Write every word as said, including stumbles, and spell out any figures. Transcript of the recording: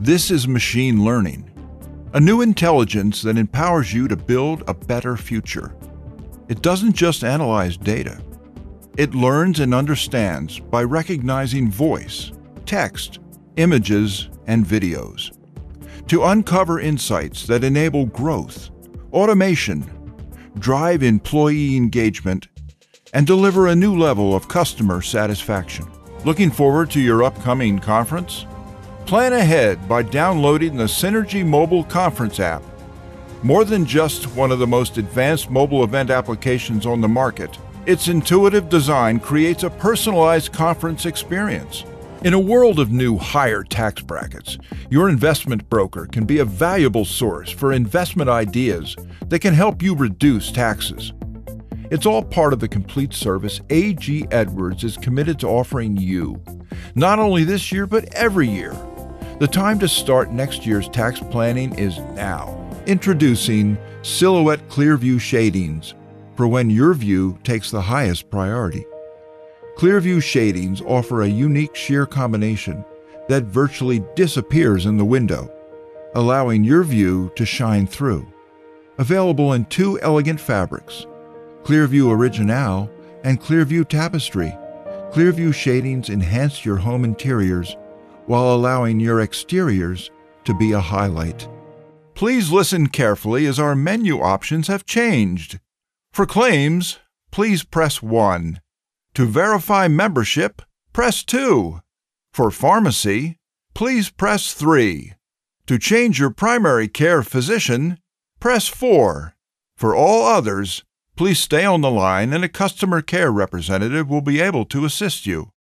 This is machine learning, a new intelligence that empowers you to build a better future. It doesn't just analyze data. It learns and understands by recognizing voice, text, images, and videos to uncover insights that enable growth, automation, drive employee engagement, and deliver a new level of customer satisfaction. Looking forward to your upcoming conference? Plan ahead by downloading the Synergy Mobile Conference app. More than just one of the most advanced mobile event applications on the market, its intuitive design creates a personalized conference experience. In a world of new higher tax brackets, your investment broker can be a valuable source for investment ideas that can help you reduce taxes. It's all part of the complete service A G Edwards is committed to offering you, not only this year, but every year. The time to start next year's tax planning is now. Introducing Silhouette Clearview Shadings for when your view takes the highest priority. Clearview Shadings offer a unique sheer combination that virtually disappears in the window, allowing your view to shine through. Available in two elegant fabrics, Clearview Original and Clearview Tapestry, Clearview Shadings enhance your home interiors while allowing your exteriors to be a highlight. Please listen carefully as our menu options have changed. For claims, please press one. To verify membership, press two. For pharmacy, please press three. To change your primary care physician, press four. For all others, please stay on the line and a customer care representative will be able to assist you.